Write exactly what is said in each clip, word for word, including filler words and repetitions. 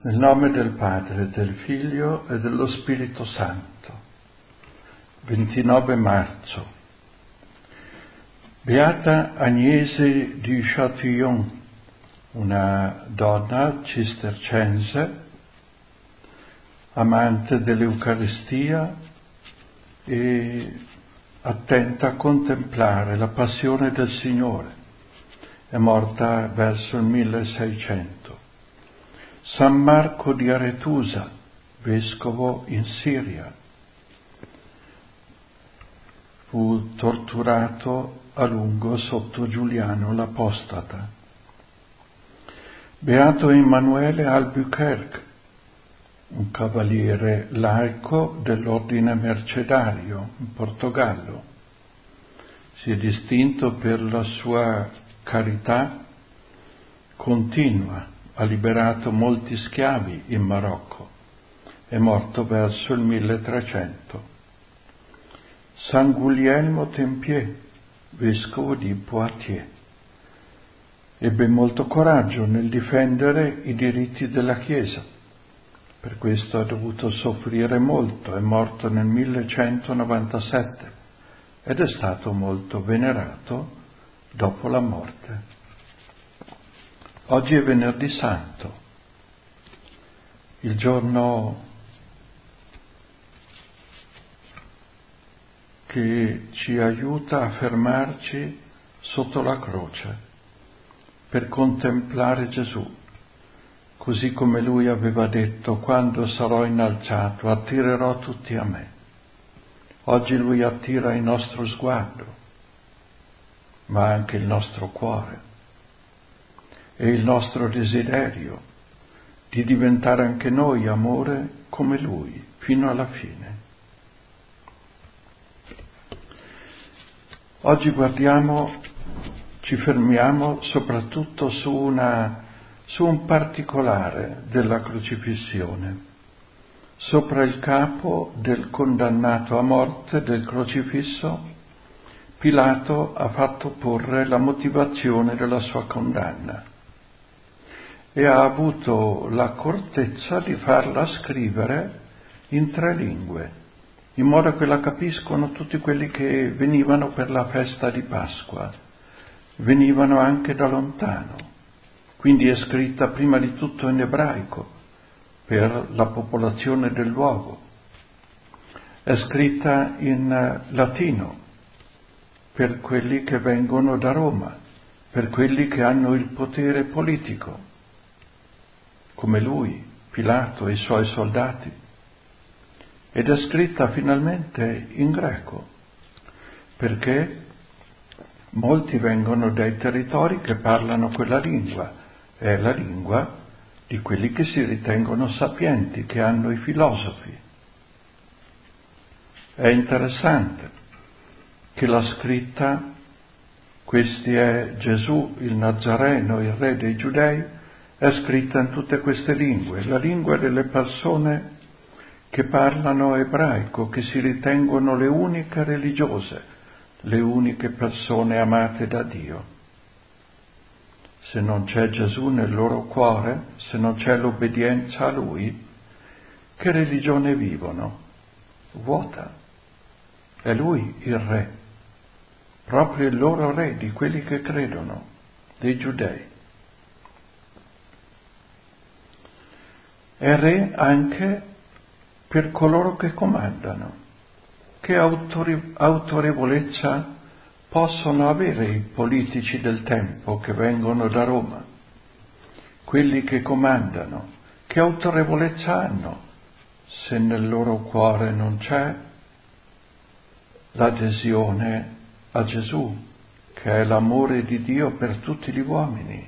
Nel nome del Padre, del Figlio e dello Spirito Santo. ventinove marzo. Beata Agnese di Châtillon, una donna cistercense, amante dell'Eucaristia e attenta a contemplare la passione del Signore. È morta verso il milleseicento. San Marco di Aretusa, vescovo in Siria, fu torturato a lungo sotto Giuliano l'Apostata. Beato Emanuele Albuquerque, un cavaliere laico dell'ordine mercedario in Portogallo. Si è distinto per la sua carità continua, ha liberato molti schiavi in Marocco, è morto verso il milletrecento. San Guglielmo Tempier, vescovo di Poitiers, ebbe molto coraggio nel difendere i diritti della Chiesa, per questo ha dovuto soffrire molto, è morto nel millecentonovantasette ed è stato molto venerato dopo la morte. Oggi è Venerdì Santo, il giorno che ci aiuta a fermarci sotto la croce per contemplare Gesù, così come Lui aveva detto: quando sarò innalzato attirerò tutti a me. Oggi Lui attira il nostro sguardo, ma anche il nostro cuore e il nostro desiderio di diventare anche noi amore come Lui, fino alla fine. Oggi guardiamo, ci fermiamo soprattutto su, una, su un particolare della crocifissione. Sopra il capo del condannato a morte, del crocifisso, Pilato ha fatto porre la motivazione della sua condanna e ha avuto l'accortezza di farla scrivere in tre lingue, in modo che la capiscono tutti quelli che venivano per la festa di Pasqua, venivano anche da lontano. Quindi è scritta prima di tutto in ebraico, per la popolazione del luogo. È scritta in latino, per quelli che vengono da Roma, per quelli che hanno il potere politico, come lui, Pilato e i suoi soldati, ed è scritta finalmente in greco, perché molti vengono dai territori che parlano quella lingua, è la lingua di quelli che si ritengono sapienti, che hanno i filosofi. È interessante che la scritta, questi è Gesù il Nazareno, il re dei Giudei, è scritta in tutte queste lingue, la lingua delle persone che parlano ebraico, che si ritengono le uniche religiose, le uniche persone amate da Dio. Se non c'è Gesù nel loro cuore, se non c'è l'obbedienza a Lui, che religione vivono? Vuota. È Lui il Re, proprio il loro Re, di quelli che credono, dei Giudei. È Re anche per coloro che comandano. Che autori- autorevolezza possono avere i politici del tempo che vengono da Roma, quelli che comandano? Che autorevolezza hanno se nel loro cuore non c'è l'adesione a Gesù, che è l'amore di Dio per tutti gli uomini?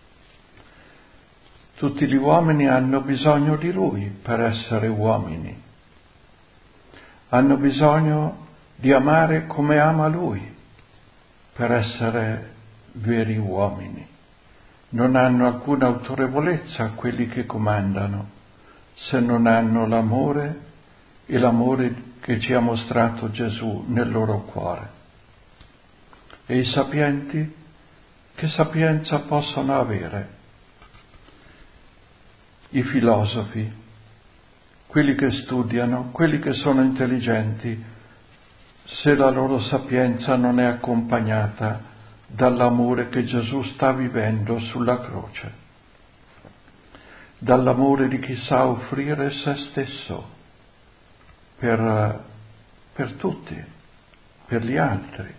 Tutti gli uomini hanno bisogno di Lui per essere uomini. Hanno bisogno di amare come ama Lui per essere veri uomini. Non hanno alcuna autorevolezza quelli che comandano se non hanno l'amore e l'amore che ci ha mostrato Gesù nel loro cuore. E i sapienti, che sapienza possono avere? i filosofi, quelli che studiano, quelli che sono intelligenti, se la loro sapienza non è accompagnata dall'amore che Gesù sta vivendo sulla croce, dall'amore di chi sa offrire se stesso per, per tutti, per gli altri.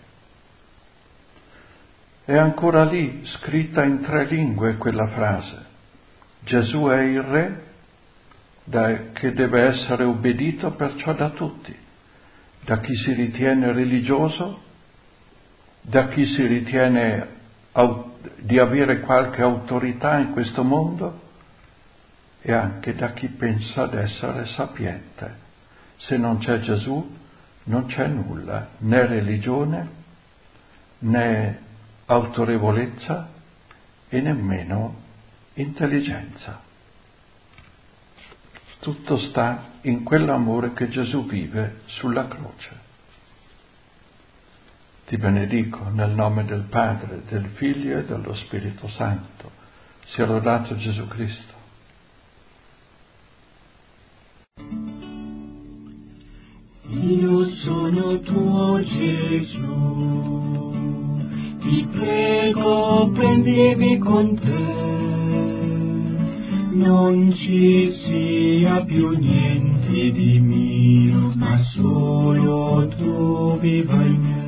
È ancora lì, scritta in tre lingue quella frase. Gesù è il Re da, che deve essere obbedito perciò da tutti, da chi si ritiene religioso, da chi si ritiene au- di avere qualche autorità in questo mondo e anche da chi pensa di essere sapiente. Se non c'è Gesù non c'è nulla, né religione, né autorevolezza e nemmeno intelligenza. Tutto sta in quell'amore che Gesù vive sulla croce. Ti benedico nel nome del Padre, del Figlio e dello Spirito Santo. Sia lodato Gesù Cristo. Io sono tuo Gesù, ti prego prendimi con te, non ci sia più niente di mio, ma solo tu viva in me.